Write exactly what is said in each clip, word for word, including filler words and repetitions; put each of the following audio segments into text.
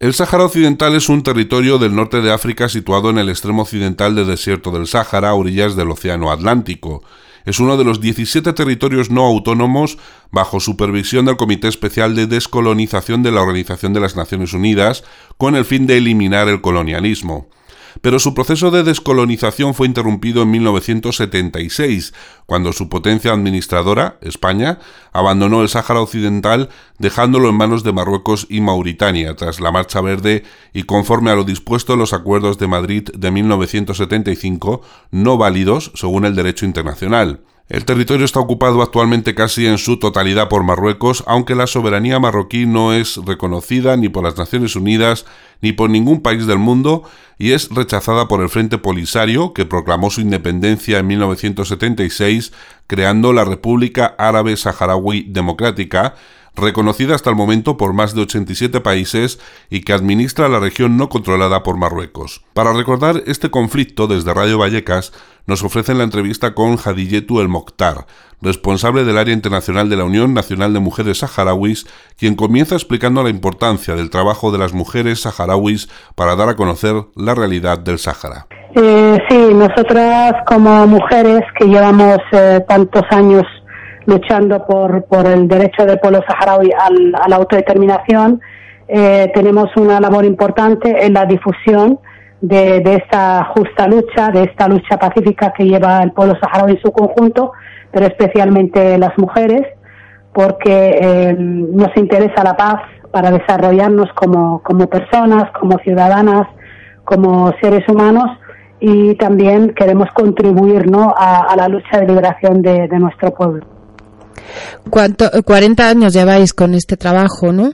El Sáhara Occidental es un territorio del norte de África situado en el extremo occidental del desierto del Sáhara, a orillas del Océano Atlántico. Es uno de los diecisiete territorios no autónomos bajo supervisión del Comité Especial de Descolonización de la Organización de las Naciones Unidas, con el fin de eliminar el colonialismo. Pero su proceso de descolonización fue interrumpido en mil novecientos setenta y seis, cuando su potencia administradora, España, abandonó el Sáhara Occidental, dejándolo en manos de Marruecos y Mauritania, tras la Marcha Verde y conforme a lo dispuesto en los Acuerdos de Madrid de mil novecientos setenta y cinco, no válidos según el derecho internacional. El territorio está ocupado actualmente casi en su totalidad por Marruecos, aunque la soberanía marroquí no es reconocida ni por las Naciones Unidas ni por ningún país del mundo y es rechazada por el Frente Polisario, que proclamó su independencia en mil novecientos setenta y seis, creando la República Árabe Saharaui Democrática, reconocida hasta el momento por más de ochenta y siete países y que administra la región no controlada por Marruecos. Para recordar este conflicto, desde Radio Vallecas nos ofrecen la entrevista con Hadiyetu El Mokhtar, responsable del área internacional de la Unión Nacional de Mujeres Saharauis, quien comienza explicando la importancia del trabajo de las mujeres saharauis para dar a conocer la realidad del Sáhara. Eh, sí, nosotras como mujeres que llevamos eh, tantos años luchando por, por el derecho del pueblo saharaui al, a la autodeterminación, eh, tenemos una labor importante en la difusión de, de esta justa lucha, de esta lucha pacífica que lleva el pueblo saharaui en su conjunto, pero especialmente las mujeres, porque eh, nos interesa la paz para desarrollarnos como, como personas, como ciudadanas, como seres humanos, y también queremos contribuir, ¿no?, a, a la lucha de liberación de, de nuestro pueblo. ¿Cuánto, cuarenta años lleváis con este trabajo, ¿no?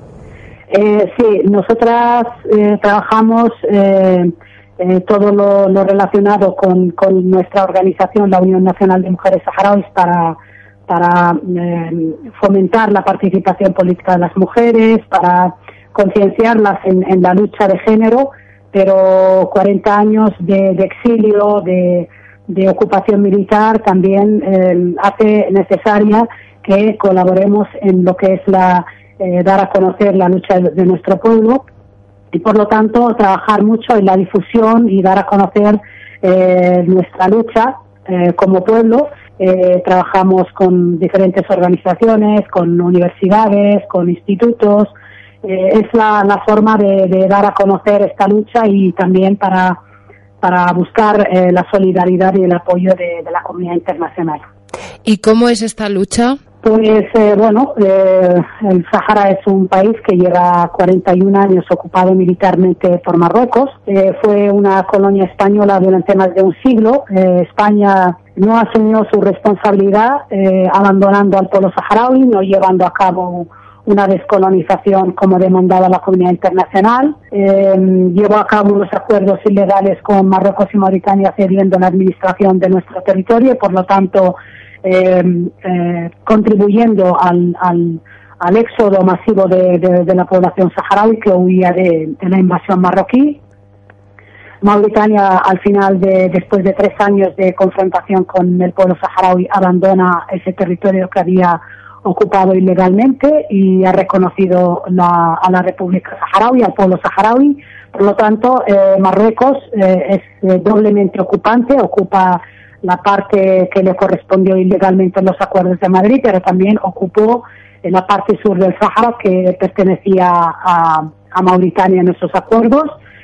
Eh, sí, nosotras eh, trabajamos eh, eh, todo lo, lo relacionado con, con nuestra organización, la Unión Nacional de Mujeres Saharauis, para, para eh, fomentar la participación política de las mujeres, para concienciarlas en, en la lucha de género, pero cuarenta años de, de exilio, de de ocupación militar también eh, hace necesaria que colaboremos en lo que es la eh, dar a conocer la lucha de, de nuestro pueblo y por lo tanto trabajar mucho en la difusión y dar a conocer eh, nuestra lucha eh, como pueblo. Eh, trabajamos con diferentes organizaciones, con universidades, con institutos. Eh, es la, la forma de, de dar a conocer esta lucha y también para para buscar eh, la solidaridad y el apoyo de, de la comunidad internacional. ¿Y cómo es esta lucha? Pues, eh, bueno, eh, el Sáhara es un país que lleva cuarenta y un años ocupado militarmente por Marruecos. Eh, fue una colonia española durante más de un siglo. Eh, España no asumió su responsabilidad eh, abandonando al pueblo saharaui, no llevando a cabo una descolonización como demandaba la comunidad internacional. Eh, llevó a cabo unos acuerdos ilegales con Marruecos y Mauritania cediendo la administración de nuestro territorio y por lo tanto eh, eh, contribuyendo al, al, al éxodo masivo de, de, de la población saharaui que huía de, de la invasión marroquí. Mauritania, al final, de después de tres años de confrontación con el pueblo saharaui, abandona ese territorio que había ocupado ilegalmente y ha reconocido la, a la República Saharaui, al pueblo saharaui. Por lo tanto, eh, Marruecos eh, es eh, doblemente ocupante, ocupa la parte que le correspondió ilegalmente en los acuerdos de Madrid, pero también ocupó en la parte sur del Sahara que pertenecía a, a Mauritania en esos acuerdos.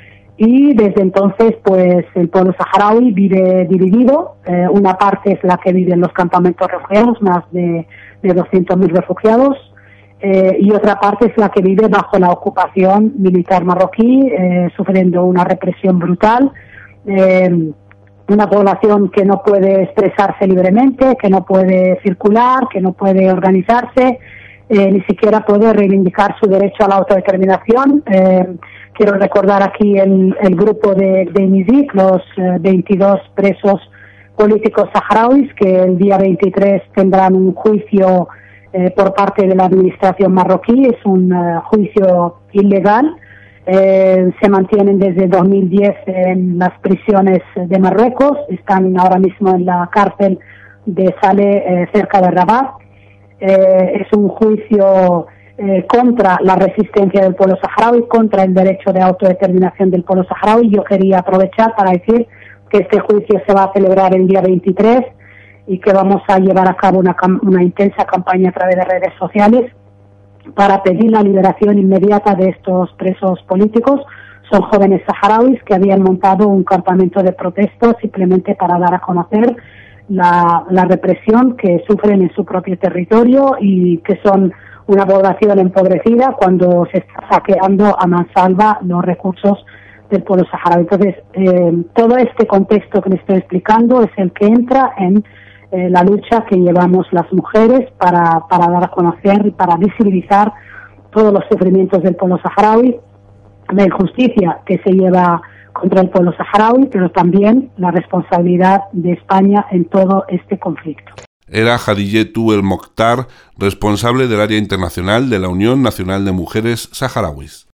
Y desde entonces, pues, el pueblo saharaui vive dividido. Eh, una parte es la que vive en los campamentos refugiados, más de de doscientos mil refugiados, eh, y otra parte es la que vive bajo la ocupación militar marroquí, eh, sufriendo una represión brutal, eh, una población que no puede expresarse libremente, que no puede circular, que no puede organizarse, eh, ni siquiera puede reivindicar su derecho a la autodeterminación. Eh, quiero recordar aquí el, el grupo de, de Inizik, los eh, veintidós presos políticos saharauis que el día veintitrés tendrán un juicio eh, por parte de la administración marroquí. Es un uh, juicio ilegal. Eh, se mantienen desde dos mil diez en las prisiones de Marruecos. Están ahora mismo en la cárcel de Salé, eh, cerca de Rabat. Eh, es un juicio eh, contra la resistencia del pueblo saharaui, contra el derecho de autodeterminación del pueblo saharaui. Yo quería aprovechar para decir que este juicio se va a celebrar el día veintitrés y que vamos a llevar a cabo una, una intensa campaña a través de redes sociales para pedir la liberación inmediata de estos presos políticos. Son jóvenes saharauis que habían montado un campamento de protesta simplemente para dar a conocer la, la represión que sufren en su propio territorio y que son una población empobrecida cuando se está saqueando a mansalva los recursos del pueblo saharaui. Entonces, eh, todo este contexto que le estoy explicando es el que entra en eh, la lucha que llevamos las mujeres para, para dar a conocer y para visibilizar todos los sufrimientos del pueblo saharaui, la injusticia que se lleva contra el pueblo saharaui, pero también la responsabilidad de España en todo este conflicto. Era Hadiyetu El Mokhtar, responsable del área internacional de la Unión Nacional de Mujeres Saharauis.